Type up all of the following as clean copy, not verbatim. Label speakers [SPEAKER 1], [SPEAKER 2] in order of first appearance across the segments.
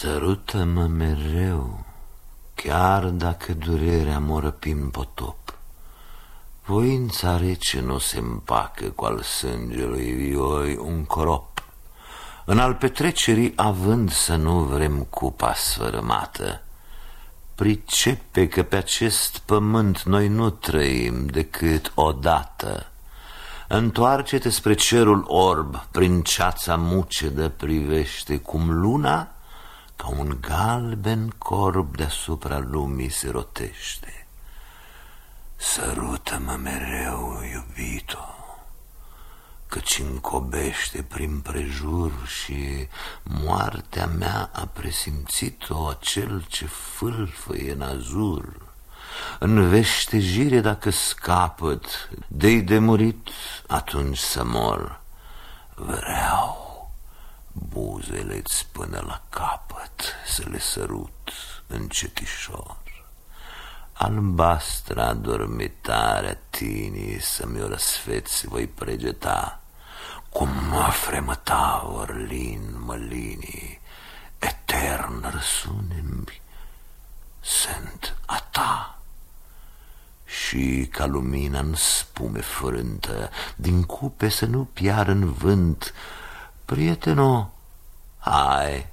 [SPEAKER 1] Sărută-mă mereu, chiar dacă durerea mă răpi în potop. Voința rece nu se împacă cu al sângelui vioi un corop. În al petrecerii având să nu vrem cupa sfărâmată, pricepe că pe acest pământ noi nu trăim decât odată. Întoarce-te spre cerul orb, prin ceața mucedă privește cum luna, ca un galben corb deasupra lumii se rotește. Sărută-mă mereu, iubito, căci încobește prin prejur și moartea mea a presimțit-o acel ce fâlfăie în azur. În veștejire dacă scapăt, de-i de murit, atunci să mor. Vreau buzele-ți până la capăt să le sărut încetișor. Albastra adormitarea tinii să-mi o răsfeți voi pregeta, cum mă fremăta orlin mălinii, etern răsunem, sunt a ta. Și ca lumina în spume frântă, din cupe să nu piară în vânt, prieteno, hai,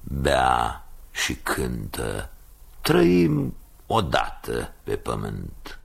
[SPEAKER 1] bea și cântă, trăim odată pe pământ.